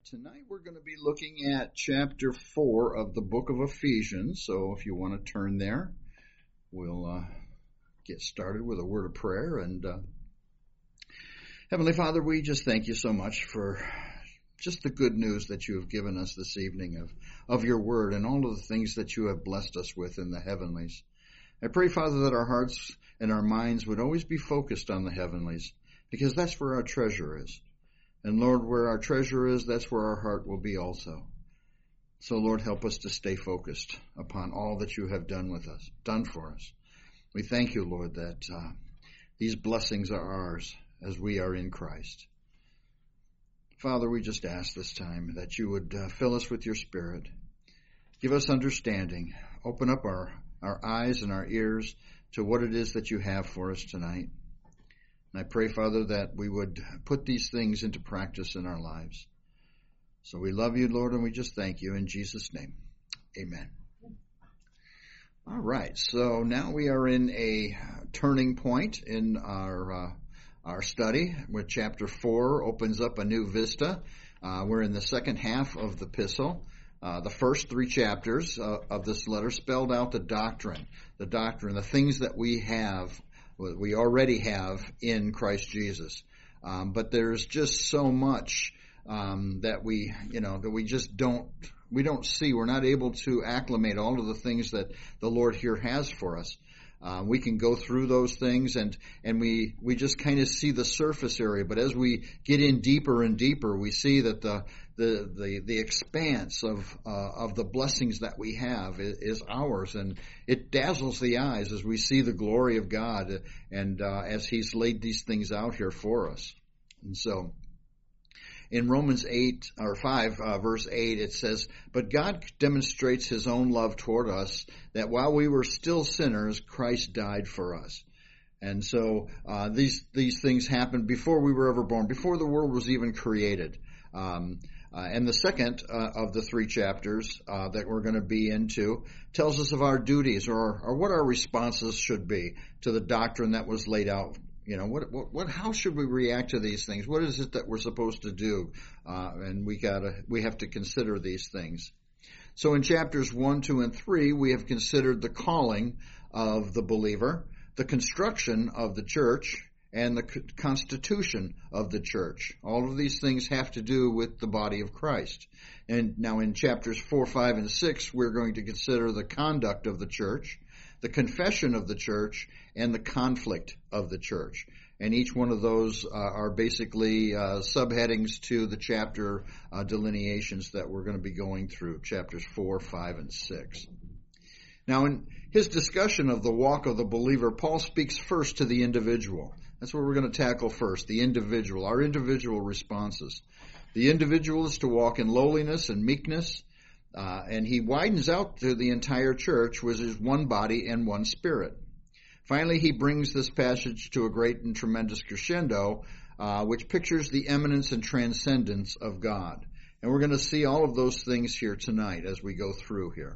Tonight we're going to be looking at chapter 4 of the book of Ephesians. So if you want to turn there, we'll get started with a word of prayer. And Heavenly Father, we just thank you so much for just the good news that you have given us this evening of your word and all of the things that you have blessed us with in the heavenlies. I pray, Father, that our hearts and our minds would always be focused on the heavenlies, because that's where our treasure is. And Lord, where our treasure is, that's where our heart will be also. So Lord, help us to stay focused upon all that you have done for us. We thank you, Lord, that these blessings are ours as we are in Christ. Father, we just ask this time that you would fill us with your Spirit. Give us understanding. Open up our eyes and our ears to what it is that you have for us tonight. And I pray, Father, that we would put these things into practice in our lives. So we love you, Lord, and we just thank you in Jesus' name. Amen. All right, so now we are in a turning point in our study, where chapter 4 opens up a new vista. We're in the second half of the epistle. The first 3 chapters of this letter spelled out the doctrine, the things that we already have in Christ Jesus. But there's just so much that we just don't see. We're not able to acclimate all of the things that the Lord here has for us. We can go through those things and we just kind of see the surface area. But as we get in deeper and deeper, we see that the expanse of the blessings that we have is ours, and it dazzles the eyes as we see the glory of God and as He's laid these things out here for us. And so, in Romans 5, verse 8, it says, "But God demonstrates His own love toward us, that while we were still sinners, Christ died for us." And so these things happened before we were ever born, before the world was even created. And the second of the 3 chapters that we're going to be into tells us of our duties or what our responses should be to the doctrine that was laid out. You know, how should we react to these things? What is it that we're supposed to do? And we have to consider these things. So in chapters 1, 2, and 3, we have considered the calling of the believer, the construction of the church, and the constitution of the church. All of these things have to do with the body of Christ. And now in chapters 4, 5, and 6, we're going to consider the conduct of the church, the confession of the church, and the conflict of the church. And each one of those are basically subheadings to the chapter delineations that we're going to be going through, chapters 4, 5, and 6. Now, in his discussion of the walk of the believer, Paul speaks first to the individual. That's what we're going to tackle first, the individual, our individual responses. The individual is to walk in lowliness and meekness, and he widens out to the entire church, which is one body and one spirit. Finally, he brings this passage to a great and tremendous crescendo, which pictures the eminence and transcendence of God. And we're going to see all of those things here tonight as we go through here.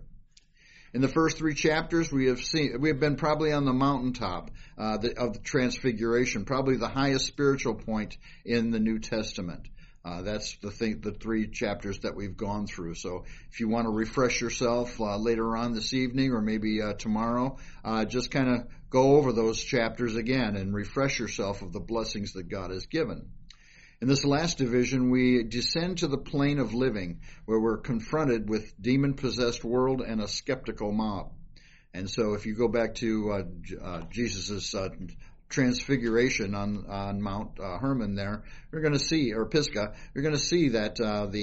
In the first 3 chapters, we have been probably on the mountaintop of the Transfiguration, probably the highest spiritual point in the New Testament. That's the 3 chapters that we've gone through. So if you want to refresh yourself later on this evening or maybe tomorrow, just kind of go over those chapters again and refresh yourself of the blessings that God has given. In this last division, we descend to the plane of living, where we're confronted with demon-possessed world and a skeptical mob. And so if you go back to Jesus' transfiguration on Mount Hermon there, you're going to see, or Pisgah, you're going to see that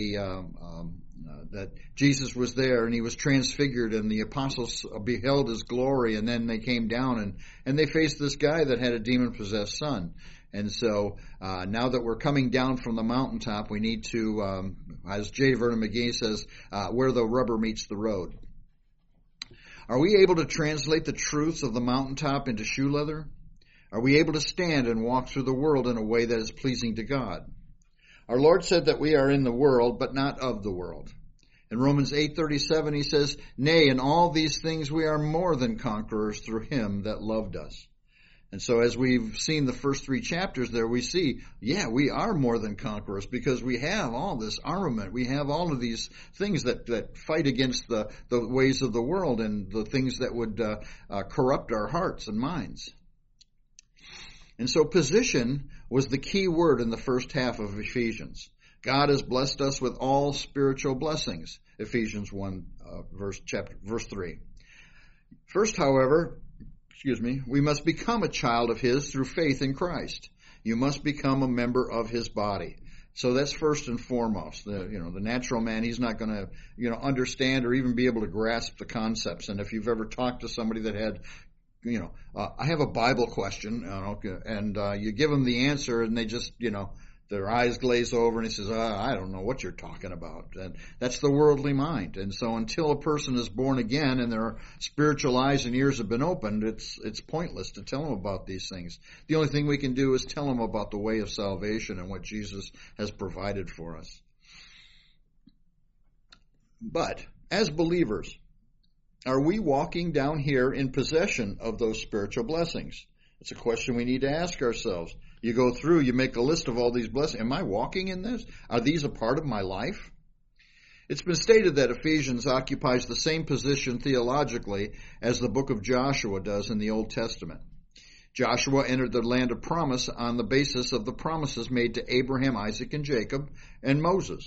that Jesus was there and he was transfigured, and the apostles beheld his glory, and then they came down and they faced this guy that had a demon-possessed son. And so now that we're coming down from the mountaintop, we need to, as J. Vernon McGee says, where the rubber meets the road. Are we able to translate the truths of the mountaintop into shoe leather? Are we able to stand and walk through the world in a way that is pleasing to God? Our Lord said that we are in the world, but not of the world. In Romans 8:37, he says, "Nay, in all these things we are more than conquerors through him that loved us." And so as we've seen the first 3 chapters there, we see, we are more than conquerors because we have all this armament. We have all of these things that fight against the ways of the world and the things that would corrupt our hearts and minds. And so position was the key word in the first half of Ephesians. God has blessed us with all spiritual blessings. Ephesians 1, verse 3. First, however, we must become a child of His through faith in Christ. You must become a member of His body. So that's first and foremost. The natural man, he's not going to, understand or even be able to grasp the concepts. And if you've ever talked to somebody that had, I have a Bible question, and you give them the answer, and they just, their eyes glaze over, and he says, I don't know what you're talking about. And that's the worldly mind. And so until a person is born again and their spiritual eyes and ears have been opened, it's pointless to tell them about these things. The only thing we can do is tell them about the way of salvation and what Jesus has provided for us. But as believers, are we walking down here in possession of those spiritual blessings? It's a question we need to ask ourselves. You go through, you make a list of all these blessings. Am I walking in this? Are these a part of my life? It's been stated that Ephesians occupies the same position theologically as the book of Joshua does in the Old Testament. Joshua entered the land of promise on the basis of the promises made to Abraham, Isaac, and Jacob, and Moses.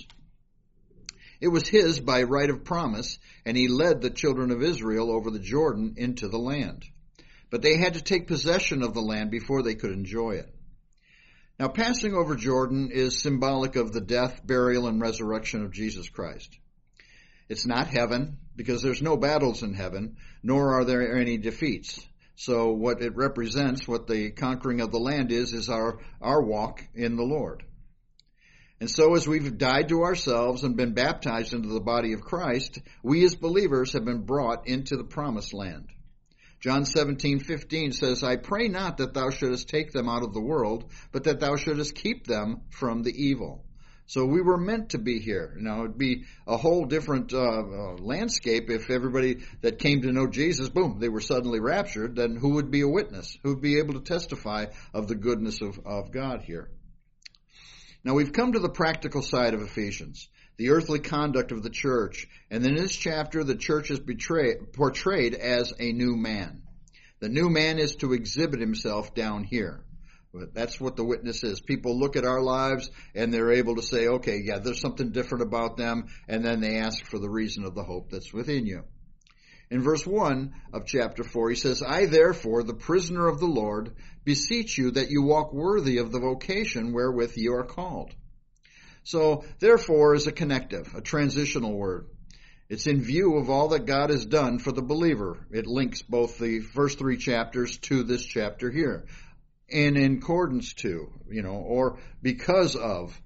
It was his by right of promise, and he led the children of Israel over the Jordan into the land. But they had to take possession of the land before they could enjoy it. Now, passing over Jordan is symbolic of the death, burial, and resurrection of Jesus Christ. It's not heaven, because there's no battles in heaven, nor are there any defeats. So what it represents, what the conquering of the land is our walk in the Lord. And so as we've died to ourselves and been baptized into the body of Christ, we as believers have been brought into the promised land. John 17:15 says, I pray not that thou shouldest take them out of the world, but that thou shouldest keep them from the evil. So we were meant to be here. It'd be a whole different landscape if everybody that came to know Jesus, boom, they were suddenly raptured. Then who would be a witness? Who would be able to testify of the goodness of God here? Now we've come to the practical side of Ephesians, the earthly conduct of the church. And in this chapter, the church is portrayed as a new man. The new man is to exhibit himself down here. That's what the witness is. People look at our lives and they're able to say, okay, there's something different about them. And then they ask for the reason of the hope that's within you. In verse 1 of chapter 4, he says, I therefore, the prisoner of the Lord, beseech you that you walk worthy of the vocation wherewith you are called. So, therefore is a connective, a transitional word. It's in view of all that God has done for the believer. It links both the first 3 chapters to this chapter here. In accordance to, or because of.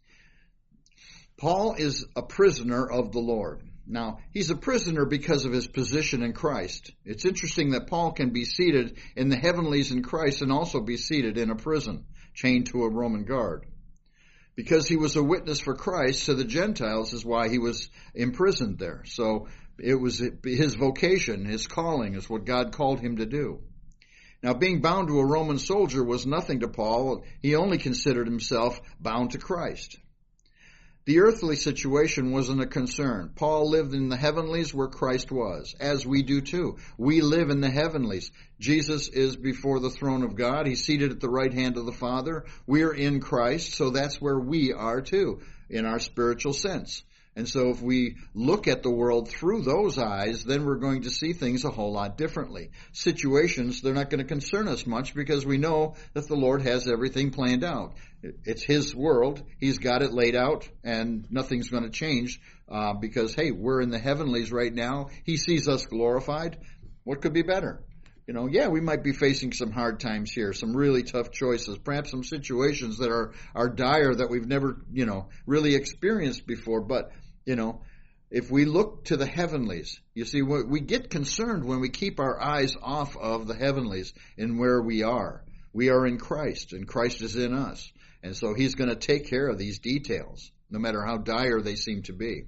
Paul is a prisoner of the Lord. Now, he's a prisoner because of his position in Christ. It's interesting that Paul can be seated in the heavenlies in Christ and also be seated in a prison, chained to a Roman guard. Because he was a witness for Christ to the Gentiles is why he was imprisoned there. So it was his vocation, his calling is what God called him to do. Now, being bound to a Roman soldier was nothing to Paul. He only considered himself bound to Christ. The earthly situation wasn't a concern. Paul lived in the heavenlies where Christ was, as we do too. We live in the heavenlies. Jesus is before the throne of God. He's seated at the right hand of the Father. We are in Christ, so that's where we are too, in our spiritual sense. And so if we look at the world through those eyes, then we're going to see things a whole lot differently. Situations, they're not going to concern us much because we know that the Lord has everything planned out. It's His world. He's got it laid out, and nothing's going to change because, hey, we're in the heavenlies right now. He sees us glorified. What could be better? We might be facing some hard times here, some really tough choices, perhaps some situations that are dire that we've never, really experienced before. But, if we look to the heavenlies, you see, we get concerned when we keep our eyes off of the heavenlies and where we are. We are in Christ, and Christ is in us. And so He's going to take care of these details, no matter how dire they seem to be.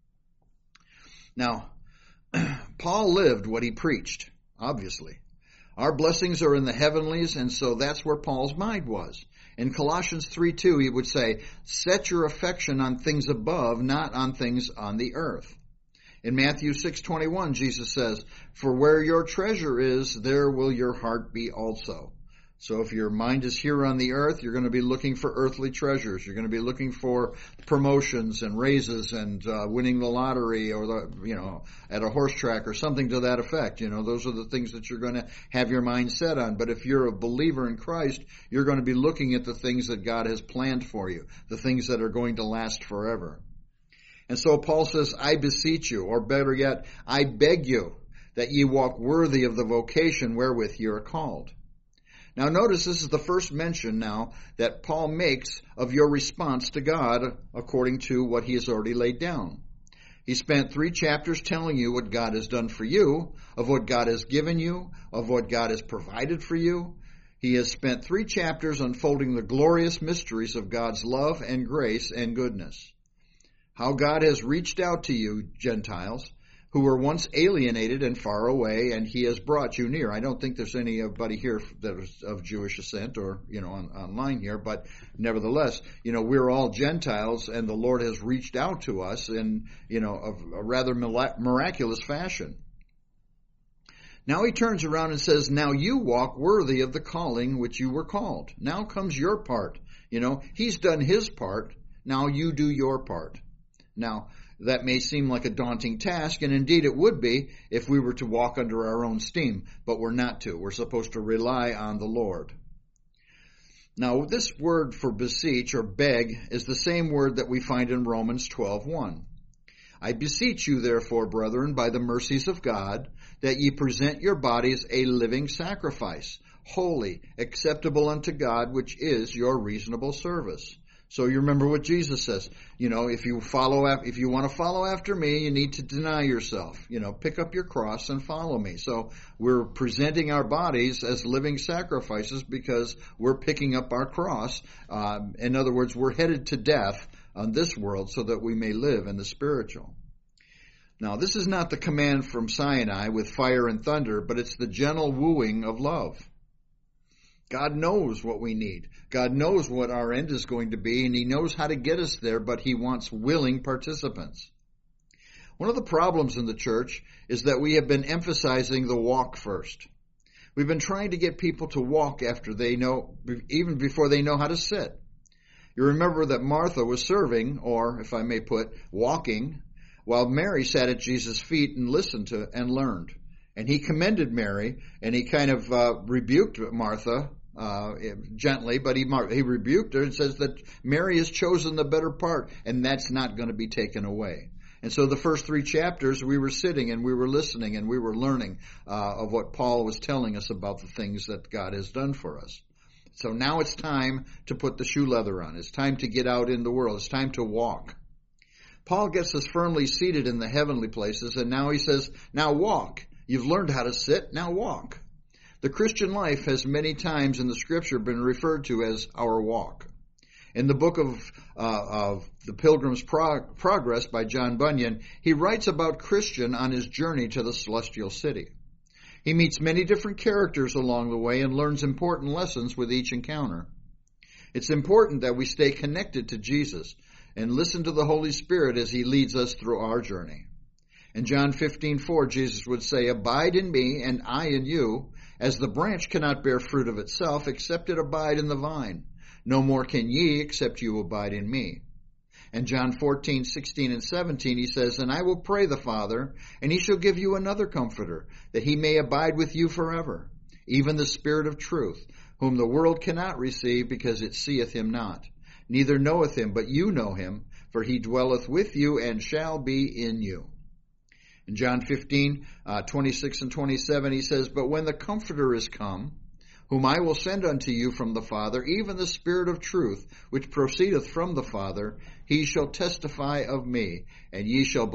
Now, Paul lived what he preached. Obviously. Our blessings are in the heavenlies, and so that's where Paul's mind was. In Colossians 3:2, he would say, set your affection on things above, not on things on the earth. In Matthew 6:21, Jesus says, for where your treasure is, there will your heart be also. So if your mind is here on the earth, you're going to be looking for earthly treasures. You're going to be looking for promotions and raises and winning the lottery or at a horse track or something to that effect. Those are the things that you're going to have your mind set on. But if you're a believer in Christ, you're going to be looking at the things that God has planned for you, the things that are going to last forever. And so Paul says, I beseech you, or better yet, I beg you, that ye walk worthy of the vocation wherewith ye are called. Now notice this is the first mention now that Paul makes of your response to God according to what he has already laid down. He spent 3 chapters telling you what God has done for you, of what God has given you, of what God has provided for you. He has spent 3 chapters unfolding the glorious mysteries of God's love and grace and goodness. How God has reached out to you, Gentiles, who were once alienated and far away, and he has brought you near. I don't think there's anybody here that is of Jewish descent or, online here, but nevertheless, we're all Gentiles, and the Lord has reached out to us in, a rather miraculous fashion. Now he turns around and says, now you walk worthy of the calling which you were called. Now comes your part. He's done his part. Now you do your part. Now, that may seem like a daunting task, and indeed it would be if we were to walk under our own steam, but we're not to. We're supposed to rely on the Lord. Now, this word for beseech or beg is the same word that we find in Romans 12:1. I beseech you, therefore, brethren, by the mercies of God, that ye present your bodies a living sacrifice, holy, acceptable unto God, which is your reasonable service. So you remember what Jesus says, if you want to follow after me, you need to deny yourself, pick up your cross and follow me. So we're presenting our bodies as living sacrifices because we're picking up our cross. In other words, we're headed to death on this world so that we may live in the spiritual. Now, this is not the command from Sinai with fire and thunder, but it's the gentle wooing of love. God knows what we need. God knows what our end is going to be, and he knows how to get us there, but he wants willing participants. One of the problems in the church is that we have been emphasizing the walk first. We've been trying to get people to walk after they know, even before they know how to sit. You remember that Martha was serving, or if I may put, walking, while Mary sat at Jesus' feet and listened to and learned. And he commended Mary, and he kind of rebuked Martha gently, but he rebuked her and says that Mary has chosen the better part, and that's not going to be taken away. And so the first 3 chapters, we were sitting and we were listening and we were learning of what Paul was telling us about the things that God has done for us. So now it's time to put the shoe leather on. It's time to get out in the world. It's time to walk. Paul gets us firmly seated in the heavenly places, and now he says, now walk. You've learned how to sit, now walk. The Christian life has many times in the Scripture been referred to as our walk. In the book of The Pilgrim's Progress by John Bunyan, he writes about Christian on his journey to the celestial city. He meets many different characters along the way and learns important lessons with each encounter. It's important that we stay connected to Jesus and listen to the Holy Spirit as he leads us through our journey. In John 15:4, Jesus would say, abide in me and I in you, as the branch cannot bear fruit of itself except it abide in the vine. No more can ye except you abide in me. And John 14:16 and 17, he says, and I will pray the Father, and he shall give you another comforter, that he may abide with you forever, even the Spirit of truth, whom the world cannot receive because it seeth him not, neither knoweth him, but you know him, for he dwelleth with you and shall be in you. In John 15:26 and 27, he says, but when the Comforter is come, whom I will send unto you from the Father, even the Spirit of truth, which proceedeth from the Father, he shall testify of me, and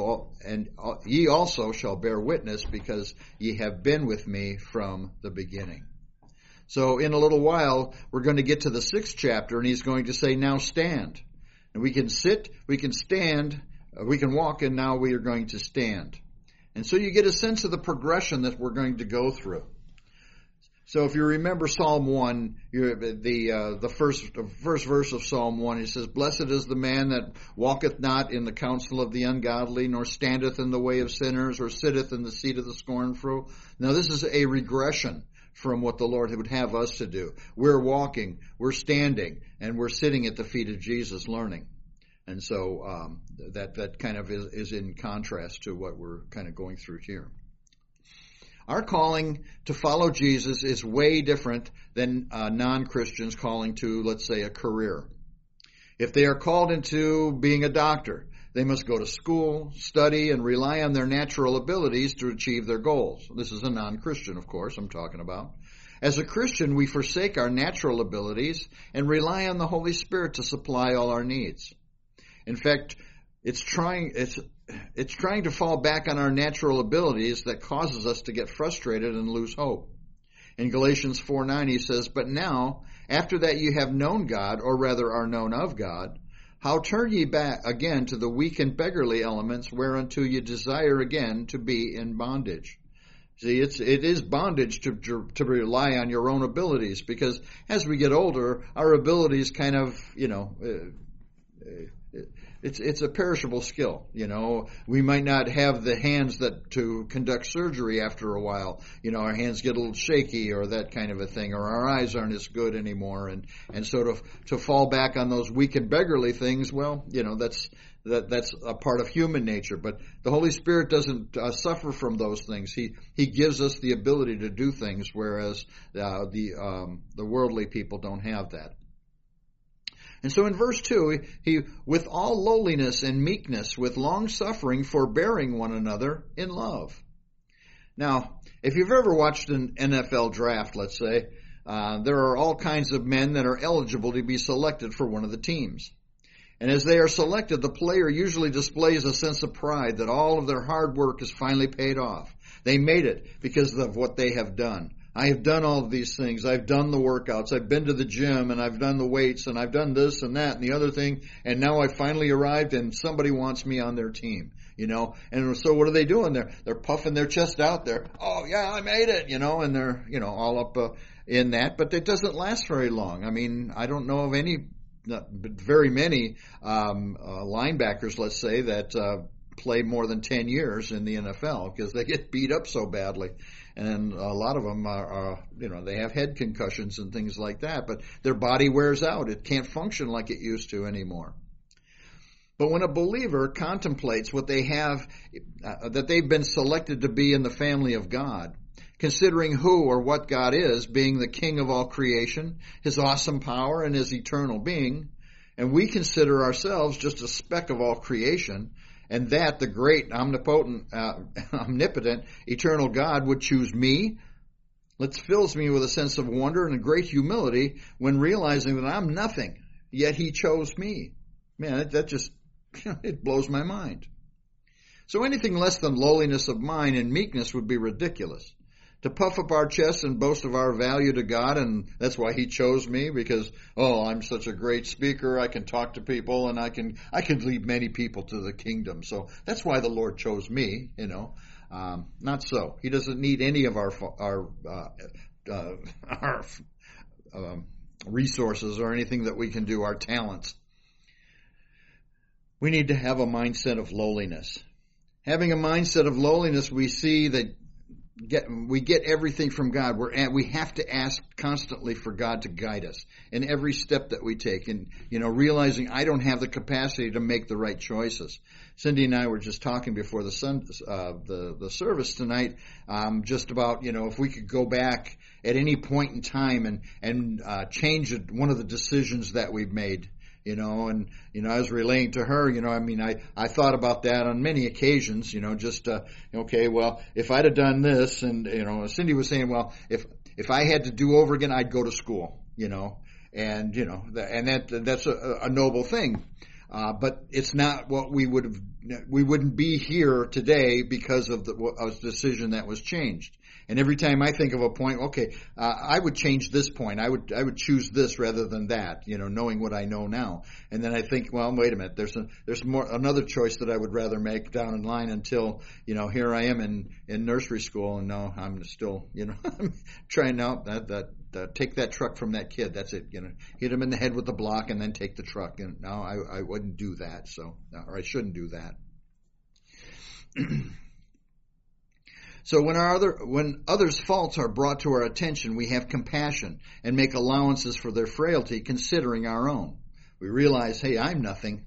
ye also shall bear witness, because ye have been with me from the beginning. So in a little while, we're going to get to the 6th chapter, and he's going to say, now stand. And we can sit, we can stand, we can walk, and now we are going to stand. And so you get a sense of the progression that we're going to go through. So if you remember Psalm 1, the first verse of Psalm 1, it says, "Blessed is the man that walketh not in the counsel of the ungodly, nor standeth in the way of sinners, or sitteth in the seat of the scornful." Now this is a regression from what the Lord would have us to do. We're walking, we're standing, and we're sitting at the feet of Jesus learning. And so that kind of is in contrast to what we're kind of going through here. Our calling to follow Jesus is way different than non-Christians calling to, let's say, a career. If they are called into being a doctor, they must go to school, study, and rely on their natural abilities to achieve their goals. This is a non-Christian, of course, I'm talking about. As a Christian, we forsake our natural abilities and rely on the Holy Spirit to supply all our needs. In fact, it's trying to fall back on our natural abilities that causes us to get frustrated and lose hope. In Galatians 4:9 he says, "But now, after that you have known God, or rather are known of God, how turn ye back again to the weak and beggarly elements whereunto ye desire again to be in bondage?" See, it is bondage to rely on your own abilities, because as we get older, our abilities kind of, it's a perishable skill. We might not have the hands to conduct surgery after a while. Our hands get a little shaky or that kind of a thing, or our eyes aren't as good anymore. And sort of to fall back on those weak and beggarly things, well, that's a part of human nature. But the Holy Spirit doesn't suffer from those things. He gives us the ability to do things, whereas the worldly people don't have that. And so in verse 2, he, "with all lowliness and meekness, with long suffering, forbearing one another in love." Now, if you've ever watched an NFL draft, let's say, there are all kinds of men that are eligible to be selected for one of the teams. And as they are selected, the player usually displays a sense of pride that all of their hard work is finally paid off. They made it because of what they have done. I have done all of these things. I've done the workouts. I've been to the gym, and I've done the weights, and I've done this and that and the other thing, and now I finally arrived and somebody wants me on their team, And so what are they doing there? They're puffing their chest out there. "Oh, yeah, I made it," and they're, all up in that. But it doesn't last very long. I mean, I don't know of very many linebackers, let's say, that play more than 10 years in the NFL, because they get beat up so badly. And a lot of them are they have head concussions and things like that, but their body wears out. It can't function like it used to anymore. But when a believer contemplates what they have, that they've been selected to be in the family of God, considering who or what God is, being the King of all creation, His awesome power, and His eternal being, and we consider ourselves just a speck of all creation, and that the great, omnipotent, omnipotent, eternal God would choose me, it fills me with a sense of wonder and a great humility when realizing that I'm nothing, yet He chose me. Man, that just, it blows my mind. So anything less than lowliness of mind and meekness would be ridiculous. To puff up our chests and boast of our value to God, and that's why He chose me, because, I'm such a great speaker, I can talk to people, and I can lead many people to the kingdom. So that's why the Lord chose me, Not so. He doesn't need any of our resources or anything that we can do, our talents. We need to have a mindset of lowliness. Having a mindset of lowliness, we see that we get everything from God. We have to ask constantly for God to guide us in every step that we take, and realizing I don't have the capacity to make the right choices. Cindy and I were just talking before the service tonight, just about if we could go back at any point in time and change one of the decisions that we've made. I was relaying to her, I thought about that on many occasions, if I'd have done this, and, Cindy was saying, well, if I had to do over again, I'd go to school, and that's a noble thing. But it's not what we wouldn't be here today because of a decision that was changed. And every time I think of a point, okay, I would change this point. I would choose this rather than that, knowing what I know now. And then I think, well, wait a minute, there's another choice that I would rather make down in line until, here I am in nursery school, and no, I'm still, I'm trying out take that truck from that kid. That's it, hit him in the head with the block and then take the truck. And no, I wouldn't do that. Or I shouldn't do that. So when others' faults are brought to our attention, we have compassion and make allowances for their frailty, considering our own. We realize, hey, I'm nothing.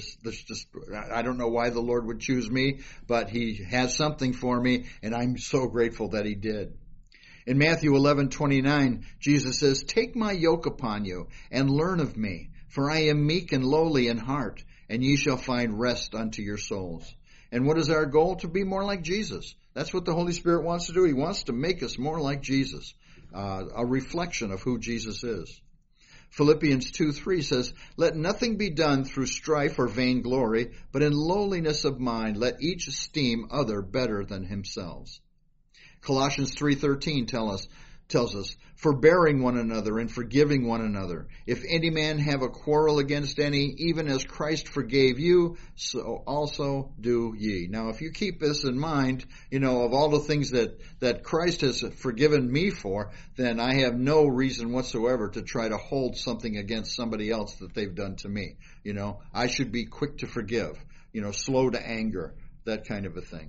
I don't know why the Lord would choose me, but He has something for me, and I'm so grateful that He did. In Matthew 11:29, Jesus says, "Take my yoke upon you and learn of me, for I am meek and lowly in heart, and ye shall find rest unto your souls." And what is our goal? To be more like Jesus. That's what the Holy Spirit wants to do. He wants to make us more like Jesus, a reflection of who Jesus is. Philippians 2:3 says, "Let nothing be done through strife or vainglory, but in lowliness of mind let each esteem other better than himself." Colossians 3:13 tells us, "Forbearing one another and forgiving one another. If any man have a quarrel against any, even as Christ forgave you, so also do ye." Now, if you keep this in mind, of all the things that Christ has forgiven me for, then I have no reason whatsoever to try to hold something against somebody else that they've done to me. I should be quick to forgive, slow to anger, that kind of a thing.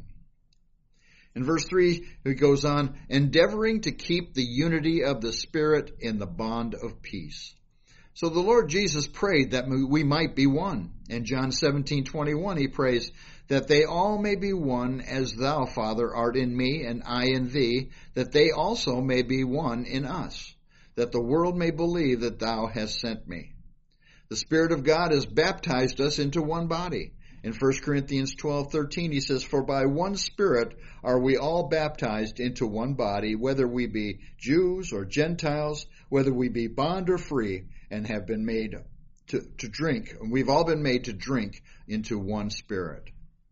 In verse 3, it goes on, "Endeavoring to keep the unity of the Spirit in the bond of peace." So the Lord Jesus prayed that we might be one. In John 17:21, He prays that they all may be one as Thou, Father, art in me and I in Thee, that they also may be one in us, that the world may believe that Thou hast sent me. The Spirit of God has baptized us into one body. In 1 Corinthians 12:13, he says, "For by one Spirit are we all baptized into one body, whether we be Jews or Gentiles, whether we be bond or free, and have been made to drink." And we've all been made to drink into one Spirit.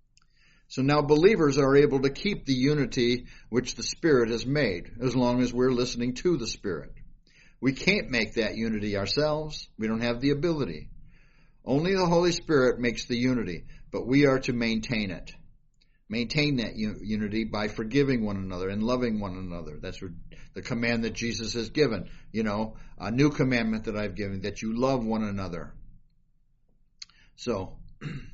So now believers are able to keep the unity which the Spirit has made, as long as we're listening to the Spirit. We can't make that unity ourselves. We don't have the ability. Only the Holy Spirit makes the unity, but we are to maintain it. Maintain that unity by forgiving one another and loving one another. That's the command that Jesus has given. A new commandment that I've given, that you love one another. So,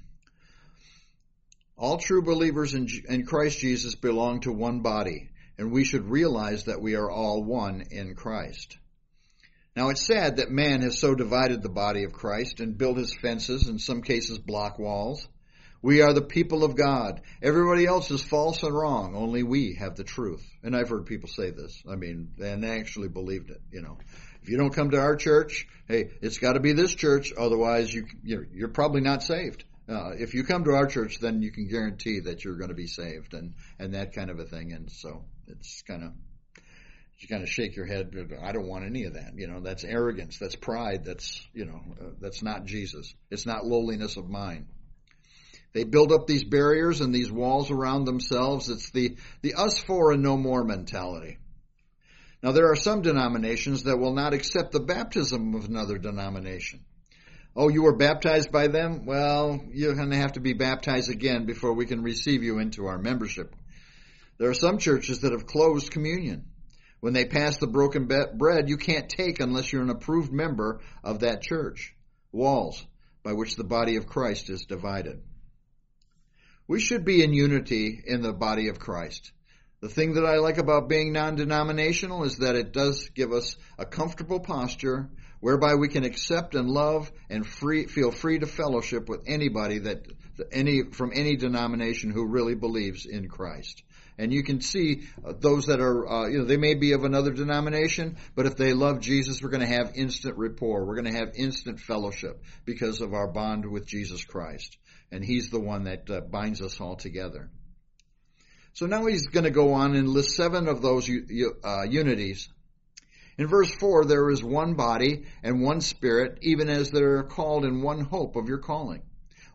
all true believers in Christ Jesus belong to one body, and we should realize that we are all one in Christ. Now, it's sad that man has so divided the body of Christ and built his fences, in some cases block walls. We are the people of God. Everybody else is false and wrong. Only we have the truth. And I've heard people say this. And they actually believed it. If you don't come to our church, hey, it's got to be this church. Otherwise, you're probably not saved. If you come to our church, then you can guarantee that you're going to be saved and that kind of a thing. And so it's you kind of shake your head. I don't want any of that. That's arrogance. That's pride. That's not Jesus. It's not lowliness of mind. They build up these barriers and these walls around themselves. It's the us for and no more mentality. Now, there are some denominations that will not accept the baptism of another denomination. Oh, you were baptized by them? Well, you're going to have to be baptized again before we can receive you into our membership. There are some churches that have closed communion. When they pass the broken bread, you can't take unless you're an approved member of that church. Walls by which the body of Christ is divided. We should be in unity in the body of Christ. The thing that I like about being non-denominational is that it does give us a comfortable posture whereby we can accept and love and feel free to fellowship with anybody from any denomination who really believes in Christ. And you can see those that are, they may be of another denomination, but if they love Jesus, we're going to have instant rapport. We're going to have instant fellowship because of our bond with Jesus Christ. And He's the one that binds us all together. So now he's going to go on and list 7 of those unities. In verse 4, there is one body and one Spirit, even as they are called in one hope of your calling.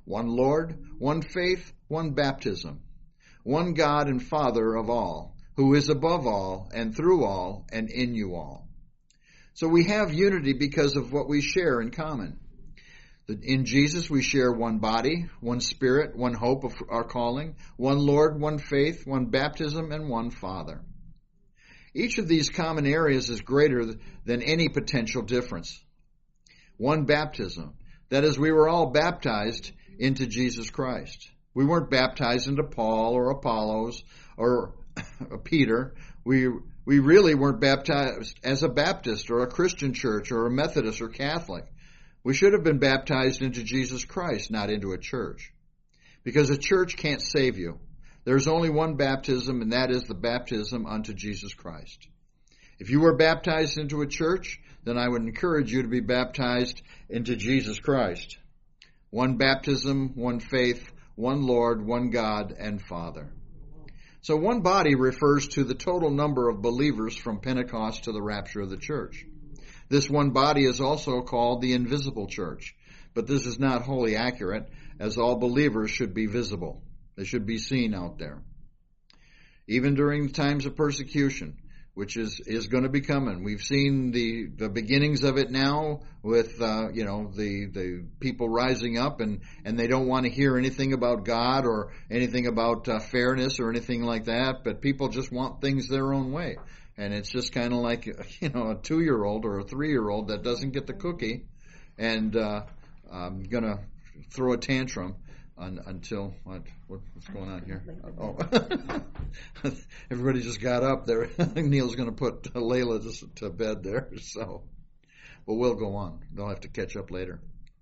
one Lord, one faith, one baptism, one God and Father of all, who is above all and through all and in you all. So we have unity because of what we share in common. In Jesus we share one body, one spirit, one hope of our calling, one Lord, one faith, one baptism, and one Father. Each of these common areas is greater than any potential difference. One baptism, that is, we were all baptized into Jesus Christ. We weren't baptized into Paul or Apollos or Peter. We really weren't baptized as a Baptist or a Christian church or a Methodist or Catholic. We should have been baptized into Jesus Christ, not into a church. Because a church can't save you. There's only one baptism, and that is the baptism unto Jesus Christ. If you were baptized into a church, then I would encourage you to be baptized into Jesus Christ. One baptism, one faith, one Lord, one God and Father. So one body refers to the total number of believers from Pentecost to the rapture of the church. This one body is also called the invisible church, but this is not wholly accurate, as all believers should be visible. They should be seen out there. Even during the times of persecution, which is going to be coming. We've seen the beginnings of it now with, the people rising up and they don't want to hear anything about God or anything about fairness or anything like that, but people just want things their own way. And it's just kind of like, a 2-year-old or a 3-year-old that doesn't get the cookie and going to throw a tantrum until, what's going on here? Oh, everybody just got up there. Neil's going to put Layla to bed there. So, but we'll go on. They'll have to catch up later.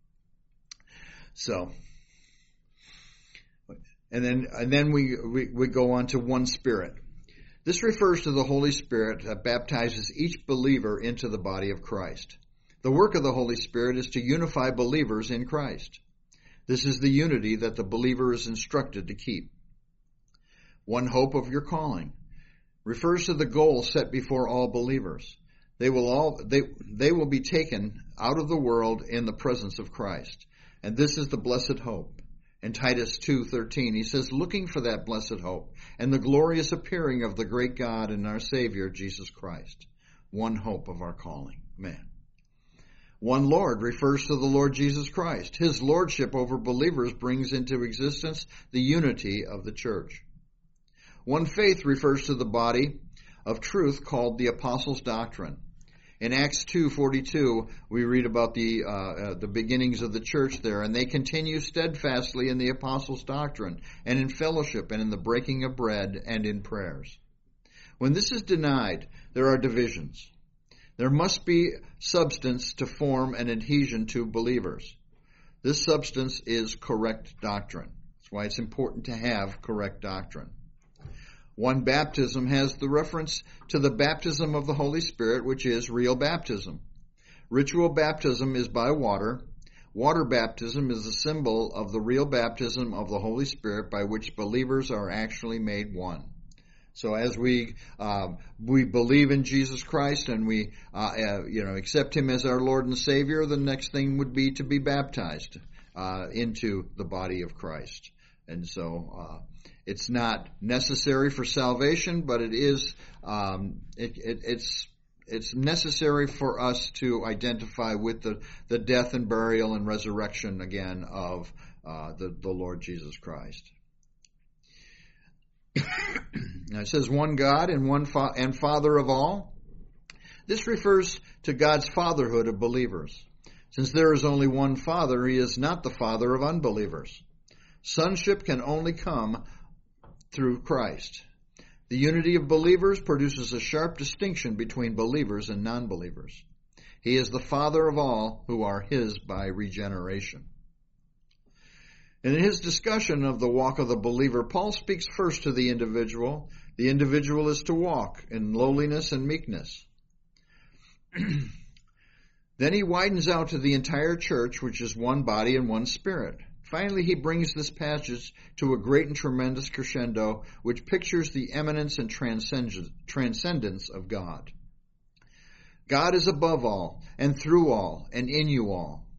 So, and then we go on to one Spirit. This refers to the Holy Spirit that baptizes each believer into the body of Christ. The work of the Holy Spirit is to unify believers in Christ. This is the unity that the believer is instructed to keep. One hope of your calling refers to the goal set before all believers. They will be taken out of the world in the presence of Christ. And this is the blessed hope. In Titus 2:13, he says, looking for that blessed hope and the glorious appearing of the great God and our Savior, Jesus Christ. One hope of our calling. Man. One Lord refers to the Lord Jesus Christ. His lordship over believers brings into existence the unity of the church. One faith refers to the body of truth called the Apostles' Doctrine. In Acts 2:42, we read about the beginnings of the church there, and they continue steadfastly in the Apostles' doctrine, and in fellowship, and in the breaking of bread, and in prayers. When this is denied, there are divisions. There must be substance to form an adhesion to believers. This substance is correct doctrine. That's why it's important to have correct doctrine. One baptism has the reference to the baptism of the Holy Spirit, which is real baptism. Ritual baptism is by water. Water baptism is a symbol of the real baptism of the Holy Spirit by which believers are actually made one. So as we believe in Jesus Christ and we accept Him as our Lord and Savior, the next thing would be to be baptized into the body of Christ. And so it's not necessary for salvation, but it is it's necessary for us to identify with the death and burial and resurrection again of the Lord Jesus Christ. Now it says one God and one and Father of all. This refers to God's fatherhood of believers. Since there is only one Father, He is not the father of unbelievers. Sonship can only come through Christ. The unity of believers produces a sharp distinction between believers and non-believers. He is the Father of all who are His by regeneration. And in his discussion of the walk of the believer, Paul speaks first to the individual. The individual is to walk in lowliness and meekness. Then he widens out to the entire church, which is one body and one spirit. Finally, he brings this passage to a great and tremendous crescendo, which pictures the eminence and transcendence of God. God is above all, and through all, and in you all.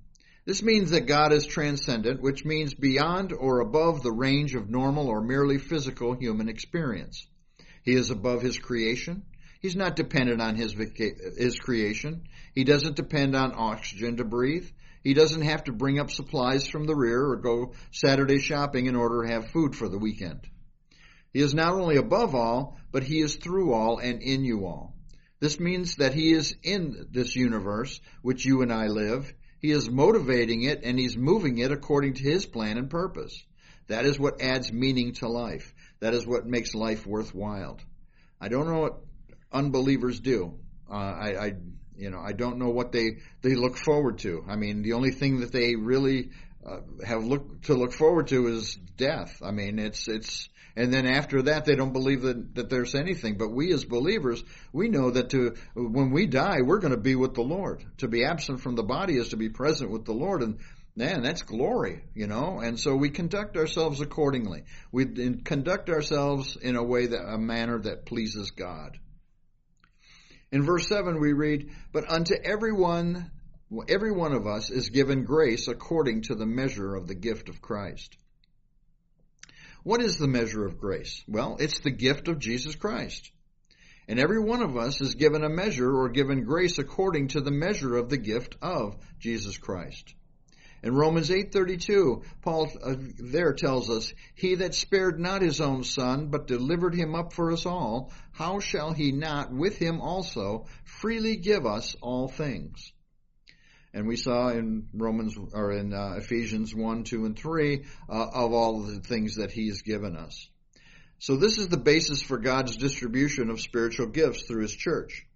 This means that God is transcendent, which means beyond or above the range of normal or merely physical human experience. He is above his creation. He's not dependent on his creation. He doesn't depend on oxygen to breathe. He doesn't have to bring up supplies from the rear or go Saturday shopping in order to have food for the weekend. He is not only above all, but he is through all and in you all. This means that he is in this universe, which you and I live. He is motivating it and he's moving it according to his plan and purpose. That is what adds meaning to life. That is what makes life worthwhile. I don't know what unbelievers do. I don't know what they look forward to. I mean, the only thing that they really have to look forward to is death. I mean, and then after that, they don't believe that there's anything. But we as believers, we know that when we die, we're going to be with the Lord. To be absent from the body is to be present with the Lord, and man, that's glory, And so we conduct ourselves accordingly. We conduct ourselves in a manner that pleases God. In verse 7 we read, "But unto every one of us is given grace according to the measure of the gift of Christ." What is the measure of grace? Well, it's the gift of Jesus Christ. And every one of us is given a measure or given grace according to the measure of the gift of Jesus Christ. In Romans 8:32, Paul there tells us, "He that spared not his own son, but delivered him up for us all, how shall he not with him also freely give us all things?" And we saw in Ephesians 1, 2, and 3 of all the things that he's given us. So this is the basis for God's distribution of spiritual gifts through his church.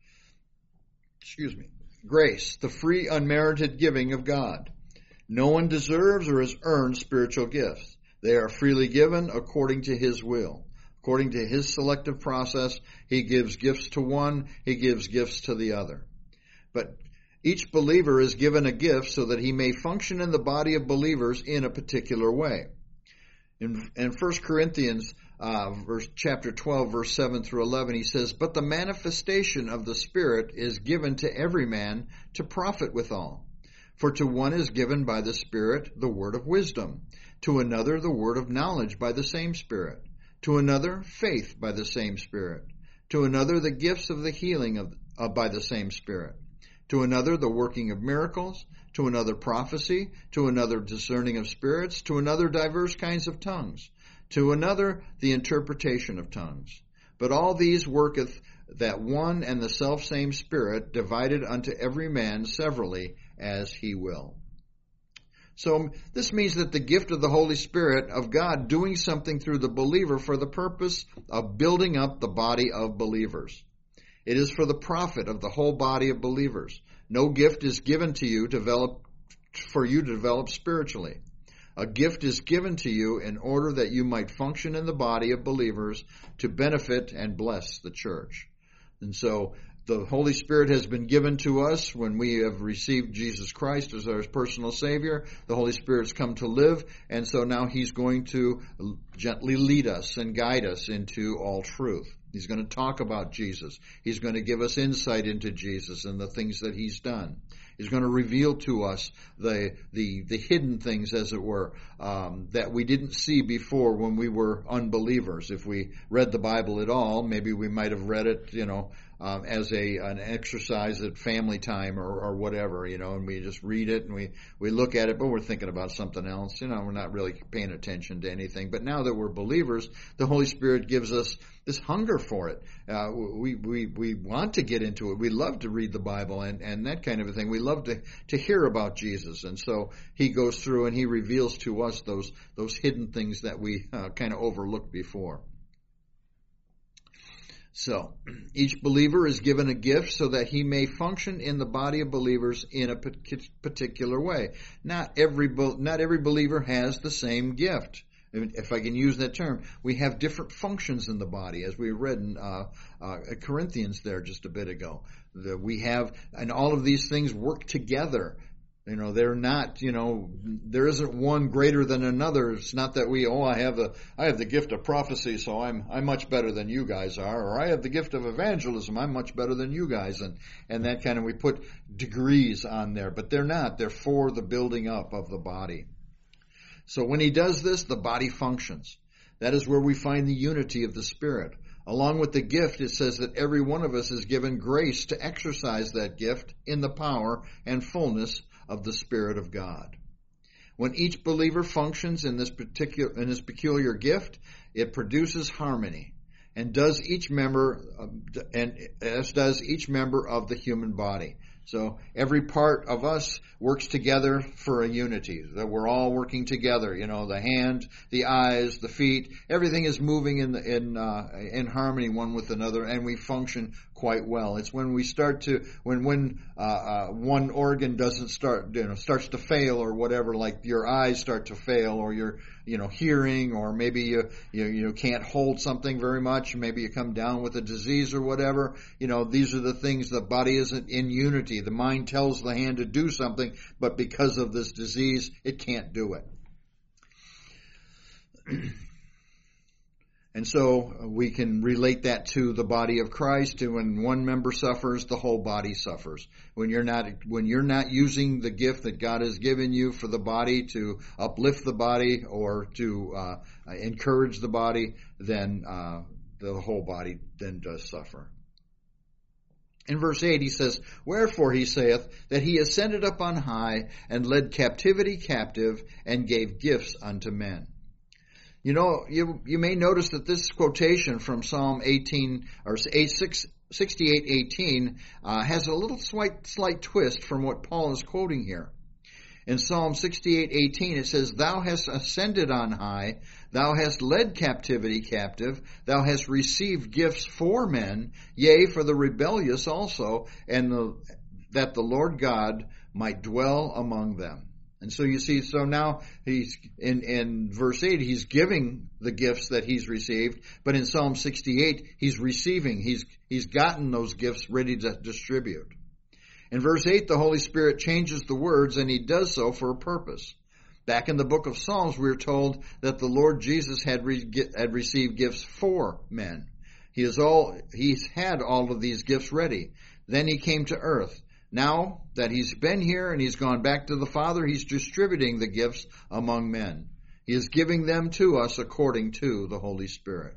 Grace, the free, unmerited giving of God. No one deserves or has earned spiritual gifts. They are freely given according to his will. According to his selective process, he gives gifts to one, he gives gifts to the other. But each believer is given a gift so that he may function in the body of believers in a particular way. In 1 Corinthians chapter 12, verse 7 through 11, he says, "But the manifestation of the Spirit is given to every man to profit withal. For to one is given by the Spirit the word of wisdom, to another the word of knowledge by the same Spirit, to another faith by the same Spirit, to another the gifts of the healing by the same Spirit, to another the working of miracles, to another prophecy, to another discerning of spirits, to another diverse kinds of tongues, to another the interpretation of tongues. But all these worketh that one and the selfsame Spirit, divided unto every man severally as he will." So this means that the gift of the Holy Spirit of God doing something through the believer for the purpose of building up the body of believers. It is for the profit of the whole body of believers. No gift is given to you for you to develop spiritually. A gift is given to you in order that you might function in the body of believers to benefit and bless the church. And so the Holy Spirit has been given to us when we have received Jesus Christ as our personal Savior. The Holy Spirit's come to live, and so now he's going to gently lead us and guide us into all truth. He's going to talk about Jesus. He's going to give us insight into Jesus and the things that he's done. He's going to reveal to us the hidden things, as it were, that we didn't see before when we were unbelievers. If we read the Bible at all, maybe we might have read it, as an exercise at family time or whatever, and we just read it and we look at it, but we're thinking about something else. We're not really paying attention to anything. But now that we're believers, the Holy Spirit gives us this hunger for it. We want to get into it. We love to read the Bible and that kind of a thing. We love to hear about Jesus. And so he goes through and he reveals to us those hidden things that we kind of overlooked before. So, each believer is given a gift so that he may function in the body of believers in a particular way. Not every believer has the same gift. If I can use that term, we have different functions in the body, as we read in Corinthians there just a bit ago. We have, and all of these things work together They're not, there isn't one greater than another. It's not that I have the gift of prophecy, so I'm much better than you guys are, or I have the gift of evangelism, I'm much better than you guys, and that kind of, we put degrees on there, but they're not. They're for the building up of the body. So when he does this, the body functions. That is where we find the unity of the Spirit. Along with the gift, it says that every one of us is given grace to exercise that gift in the power and fullness of the Spirit of God. When each believer functions in this peculiar gift, it produces harmony, and as does each member of the human body. So every part of us works together for a unity, that we're all working together. The hand, the eyes, the feet, everything is moving in harmony one with another, and we function quite well. It's when we start to, when one organ doesn't starts to fail or whatever, like your eyes start to fail, or your hearing, or maybe you can't hold something very much, maybe you come down with a disease or whatever. These are the things. The body isn't in unity. The mind tells the hand to do something, but because of this disease, it can't do it. And so we can relate that to the body of Christ. And when one member suffers, the whole body suffers. When you're not using the gift that God has given you for the body to uplift the body or to encourage the body, then the whole body then does suffer. In verse 8 he says, "Wherefore he saith that he ascended up on high and led captivity captive and gave gifts unto men." You may notice that this quotation from Psalm 68:18 has a little slight twist from what Paul is quoting here. In Psalm 68:18 it says, "Thou hast ascended on high, thou hast led captivity captive, thou hast received gifts for men, yea, for the rebellious also, and that the Lord God might dwell among them." And so you see, so now he's in verse 8, he's giving the gifts that he's received, but in Psalm 68, he's receiving, he's gotten those gifts ready to distribute. In verse 8, the Holy Spirit changes the words, and he does so for a purpose. Back in the book of Psalms, we are told that the Lord Jesus had received gifts for men. He's had all of these gifts ready. Then he came to earth. Now that he's been here and he's gone back to the Father, he's distributing the gifts among men. He is giving them to us according to the Holy Spirit.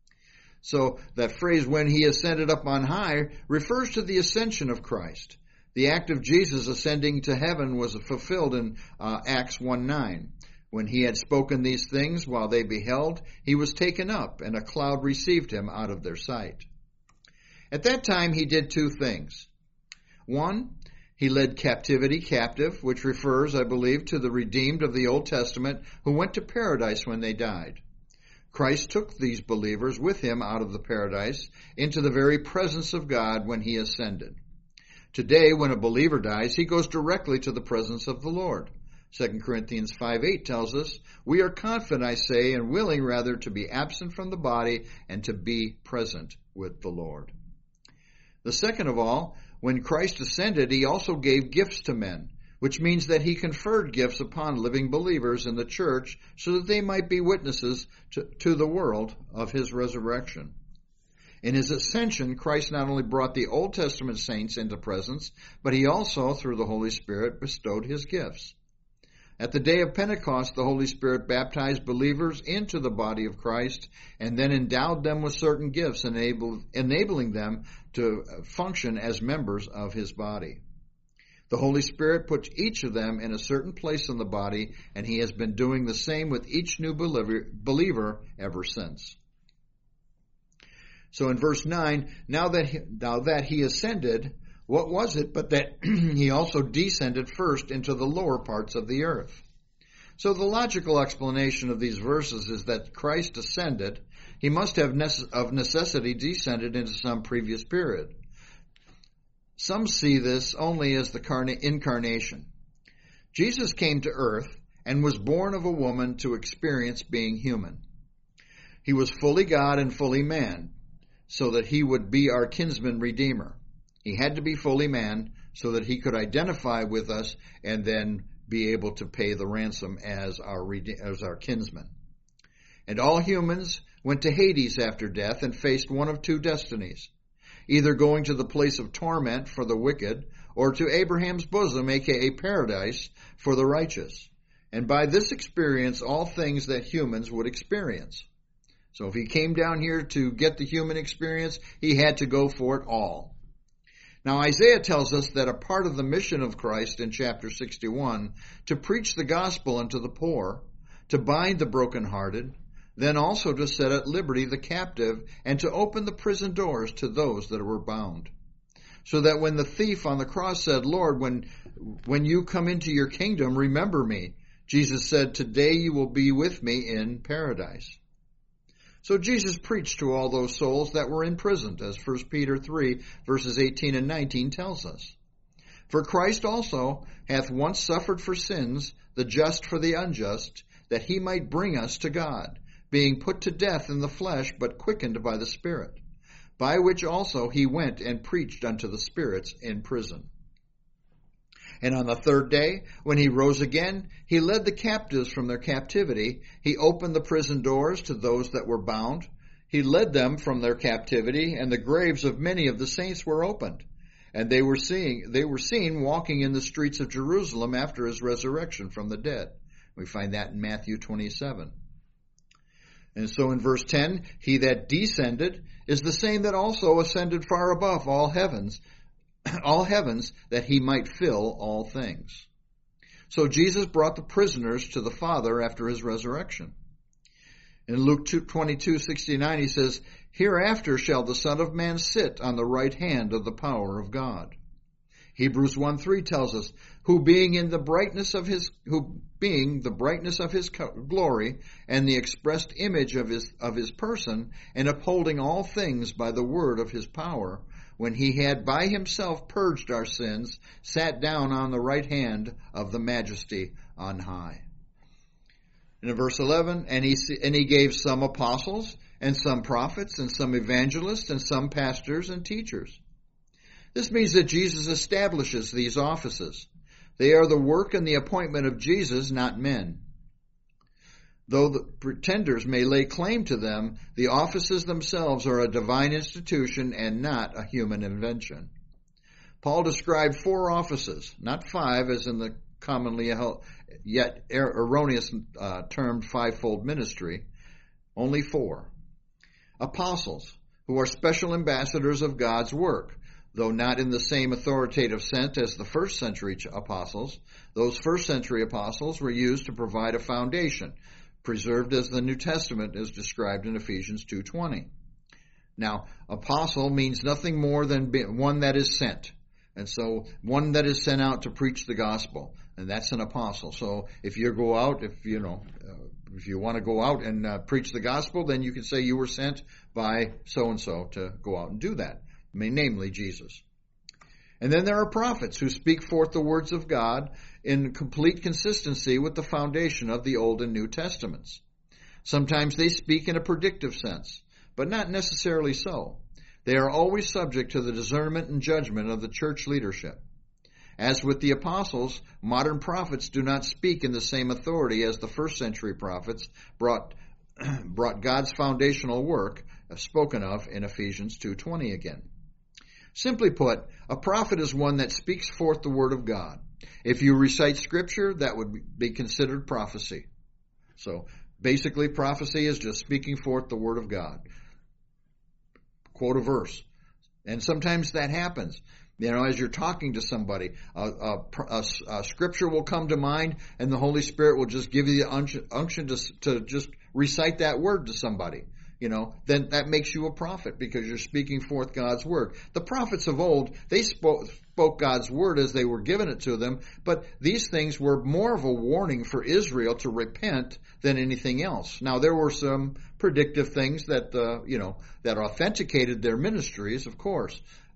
So that phrase, "when he ascended up on high," refers to the ascension of Christ. The act of Jesus ascending to heaven was fulfilled in Acts 1:9. When he had spoken these things while they beheld, he was taken up, and a cloud received him out of their sight. At that time he did two things. One, he led captivity captive, which refers, I believe, to the redeemed of the Old Testament who went to paradise when they died. Christ took these believers with him out of the paradise into the very presence of God when he ascended. Today, when a believer dies, he goes directly to the presence of the Lord. 2 Corinthians 5:8 tells us, "We are confident, I say, and willing rather to be absent from the body and to be present with the Lord." The second of all, when Christ ascended, he also gave gifts to men, which means that he conferred gifts upon living believers in the church so that they might be witnesses to the world of his resurrection. In his ascension, Christ not only brought the Old Testament saints into presence, but he also, through the Holy Spirit, bestowed his gifts. At the day of Pentecost, the Holy Spirit baptized believers into the body of Christ and then endowed them with certain gifts, enabling them to function as members of his body. The Holy Spirit puts each of them in a certain place in the body, and he has been doing the same with each new believer ever since. So in verse 9, now that he ascended, what was it but that he also descended first into the lower parts of the earth? So the logical explanation of these verses is that Christ ascended, he must have of necessity descended into some previous period. Some see this only as the incarnation. Jesus came to earth and was born of a woman to experience being human. He was fully God and fully man, so that he would be our kinsman redeemer. He had to be fully man so that he could identify with us and then be able to pay the ransom as our kinsman. And all humans went to Hades after death and faced one of two destinies, either going to the place of torment for the wicked or to Abraham's bosom, aka paradise, for the righteous. And by this experience, all things that humans would experience. So if he came down here to get the human experience, he had to go for it all. Now Isaiah tells us that a part of the mission of Christ in chapter 61, to preach the gospel unto the poor, to bind the brokenhearted, then also to set at liberty the captive, and to open the prison doors to those that were bound. So that when the thief on the cross said, Lord, when you come into your kingdom, remember me, Jesus said, today you will be with me in paradise. So Jesus preached to all those souls that were imprisoned, as 1 Peter 3, verses 18 and 19 tells us. For Christ also hath once suffered for sins, the just for the unjust, that he might bring us to God, being put to death in the flesh, but quickened by the Spirit, by which also he went and preached unto the spirits in prison. And on the third day, when he rose again, he led the captives from their captivity. He opened the prison doors to those that were bound. He led them from their captivity, and the graves of many of the saints were opened. And they were seen walking in the streets of Jerusalem after his resurrection from the dead. We find that in Matthew 27. And so in verse 10, he that descended is the same that also ascended far above all heavens, that he might fill all things. So Jesus brought the prisoners to the Father after his resurrection. In Luke 22:69 he says, hereafter shall the Son of Man sit on the right hand of the power of God. Hebrews 1:3 tells us, who being the brightness of his glory and the expressed image of his person, and upholding all things by the word of his power, when he had by himself purged our sins, sat down on the right hand of the majesty on high. And in verse 11, and he gave some apostles, and some prophets, and some evangelists, and some pastors and teachers. This means that Jesus establishes these offices. They are the work and the appointment of Jesus, not men. Though the pretenders may lay claim to them, the offices themselves are a divine institution and not a human invention. Paul described 4 offices, not 5 as in the commonly yet erroneous termed fivefold ministry, only 4. Apostles, who are special ambassadors of God's work, though not in the same authoritative sense as the first century apostles. Those first century apostles were used to provide a foundation, preserved as the New Testament is described in Ephesians 2:20. Now, apostle means nothing more than one that is sent. And so one that is sent out to preach the gospel, and that's an apostle. So if you go out, if you want to go out and preach the gospel, then you can say you were sent by so-and-so to go out and do that, namely Jesus. And then there are prophets who speak forth the words of God in complete consistency with the foundation of the Old and New Testaments. Sometimes they speak in a predictive sense, but not necessarily so. They are always subject to the discernment and judgment of the church leadership. As with the apostles, modern prophets do not speak in the same authority as the first century prophets brought God's foundational work spoken of in Ephesians 2:20 again. Simply put, a prophet is one that speaks forth the word of God. If you recite scripture, that would be considered prophecy. So basically, prophecy is just speaking forth the word of God. Quote a verse. And sometimes that happens. As you're talking to somebody, a scripture will come to mind, and the Holy Spirit will just give you the unction to just recite that word to somebody. Then that makes you a prophet because you're speaking forth God's word. The prophets of old, they spoke God's word as they were given it to them, but these things were more of a warning for Israel to repent than anything else. Now, there were some predictive things that authenticated their ministries, of course,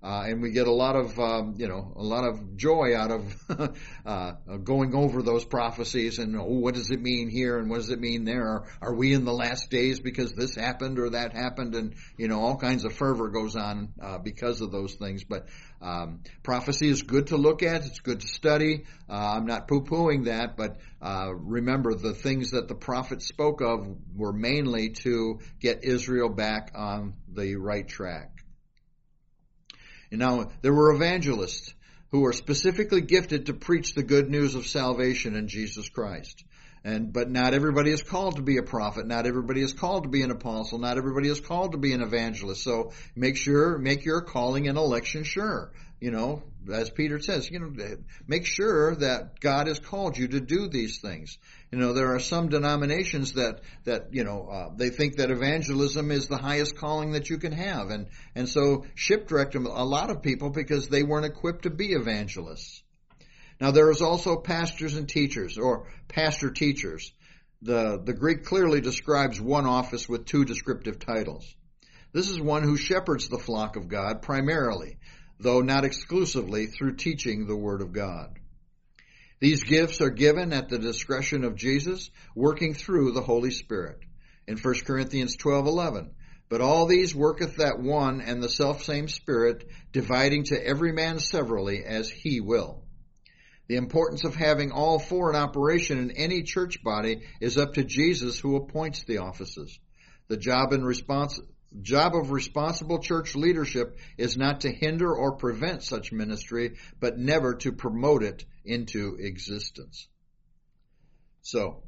And we get a lot of joy out of going over those prophecies and what does it mean here and what does it mean there? Are we in the last days because this happened or that happened? And all kinds of fervor goes on because of those things. But prophecy is good to look at. It's good to study. I'm not poo-pooing that, but remember the things that the prophets spoke of were mainly to get Israel back on the right track. And now, there were evangelists who were specifically gifted to preach the good news of salvation in Jesus Christ. But not everybody is called to be a prophet. Not everybody is called to be an apostle. Not everybody is called to be an evangelist. So make your calling and election sure. As Peter says, make sure that God has called you to do these things. There are some denominations that they think that evangelism is the highest calling that you can have. And so shipwrecked a lot of people because they weren't equipped to be evangelists. Now there is also pastors and teachers, or pastor-teachers. The Greek clearly describes one office with two descriptive titles. This is one who shepherds the flock of God primarily, though not exclusively, through teaching the Word of God. These gifts are given at the discretion of Jesus, working through the Holy Spirit. In 1 Corinthians 12:11, but all these worketh that one and the selfsame Spirit, dividing to every man severally as he will. The importance of having all four in operation in any church body is up to Jesus, who appoints the offices. The job of responsible church leadership is not to hinder or prevent such ministry, but never to promote it into existence. So,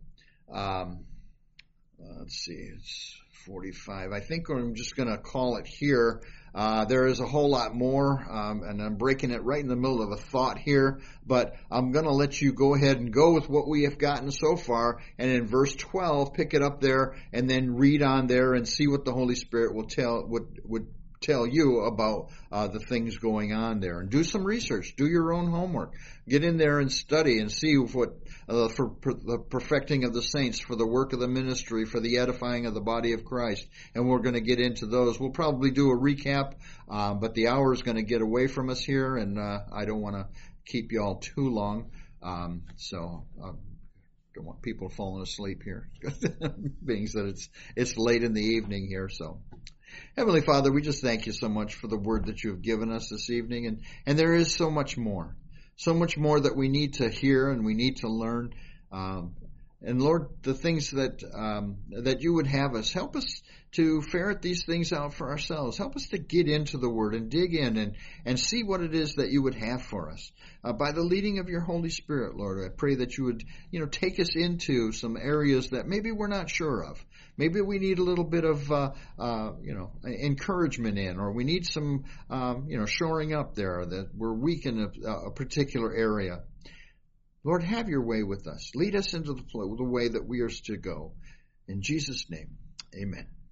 let's see, it's 45. I think I'm just going to call it here. There is a whole lot more, and I'm breaking it right in the middle of a thought here, but I'm going to let you go ahead and go with what we have gotten so far, and in verse 12, pick it up there, and then read on there and see what the Holy Spirit would tell you about the things going on there. And do some research. Do your own homework. Get in there and study and see what for the perfecting of the saints, for the work of the ministry, for the edifying of the body of Christ. And we're going to get into those. We'll probably do a recap, but the hour is going to get away from us here, and I don't want to keep you all too long. So don't want people falling asleep here, being that it's late in the evening here. So, Heavenly Father, we just thank you so much for the word that you have given us this evening, and there is so much more that we need to hear and we need to learn. And Lord, the things that you would have us, help us to ferret these things out for ourselves. Help us to get into the Word and dig in and see what it is that you would have for us. By the leading of your Holy Spirit, Lord, I pray that you would, take us into some areas that maybe we're not sure of. Maybe we need a little bit of, encouragement in, or we need some, shoring up there, that we're weak in a particular area. Lord, have your way with us. Lead us into the way that we are to go. In Jesus' name, amen.